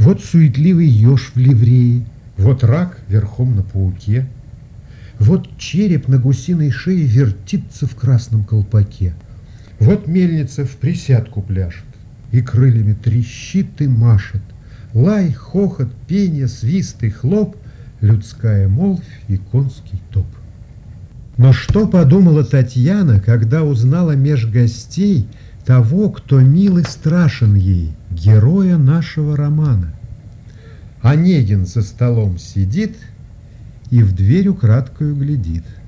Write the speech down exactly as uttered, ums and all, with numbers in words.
Вот суетливый еж в ливрее, вот рак верхом на пауке, вот череп на гусиной шее вертится в красном колпаке, вот мельница в присядку пляшет и крыльями трещит и машет. Лай, хохот, пение, свист и хлоп, людская молвь и конский топ. Но что подумала Татьяна, когда узнала меж гостей того, кто мил и страшен ей, героя нашего романа? Онегин за столом сидит и в дверь украдкою глядит.